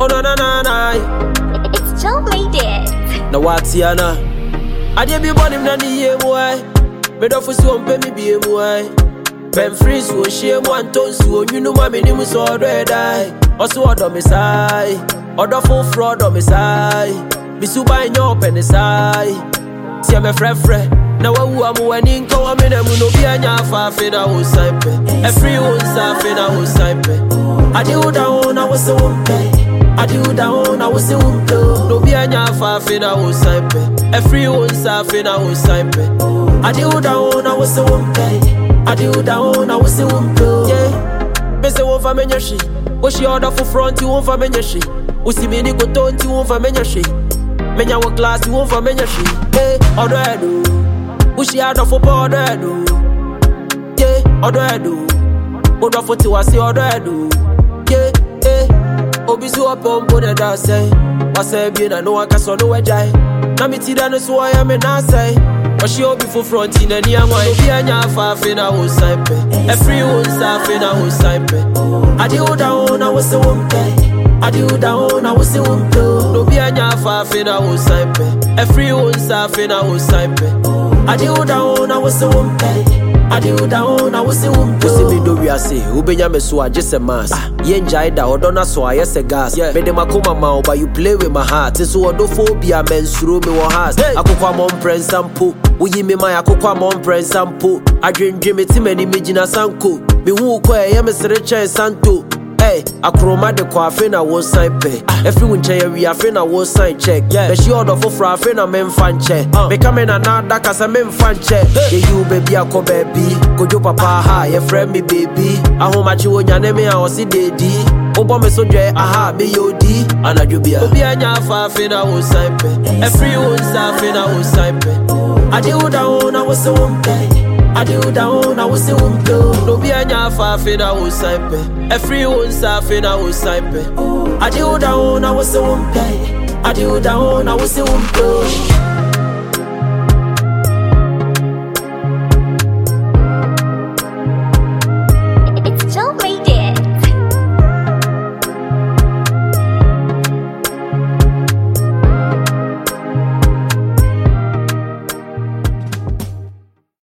Oh na na na na. It's Joe made it. Na watiana. I dey be born him na ni ye boy. Me do for so on pay me be boy. Ben free so shame one ton so you know my name is all die. Also order me sai. Order full fraud on me sai. Be so buy your penny sai. See me fre. Na wa wu am wani nko wa me na mu no bi anya fa fe na wo sign pe. E free wo sa fe na wo sign pe. I do down I was so I do down I was so no bi anya fa fe na wo sign pe. E free wo sa fe na wo sign pe. I do down I was so I do down I was so yeah. Me say wo fa me nyashi. Wo shi order for front you wo fa me nyashi. Wo si me ni go ton ti wo fa me nyashi. Menya wo class you wo fa me nyashi. Eh order edo. Ushi out for border do, yeah, order do. Order for tiwasi order do, yeah, Obisu upon put it down say. Was say bien I know I can so no ejai. Na mi ti da so I am na say. But she obi for front in any one. Obi anya fa fe na wo sign pe. E free wo sa fe na wo sign pe. I do down I was so I do down I was so no bi anya fa fe na wo sign pe. E free wo sa fe na wo sign pe. I do down, I was so I do down, I was so Pussy me do we say, Ubenya me so just a mass. Yen jaida or donna so I yes a gas. Me de makoma mao, but you play with my heart. So odophobia men through me one heart. Akokwa mom friend sample. We me my akokwa mom friend sample. I dream it many mijina sanko. Me who kwa ya me serecha santo. Hey, akroma de kwa fe na wo sign pe. Everyone che we afe na wo sign check. But she order for fra fe na men fan check. Me come na da kasa men fan check. Yeah, you baby ako baby. Kojo papa ha, ye friend me baby. Ahomachi wo nyane me a osi dedi. Obo me so dre aha be yodi. Anadubia. Obi anya fa fe na wo sign pe. Every one sa fe na wo sign pe. I do down I was so I do down, I was so no be anya fa fe na wo sign pe. E free one sa fe na wo sign pe. I do down, I was so I do down, I was so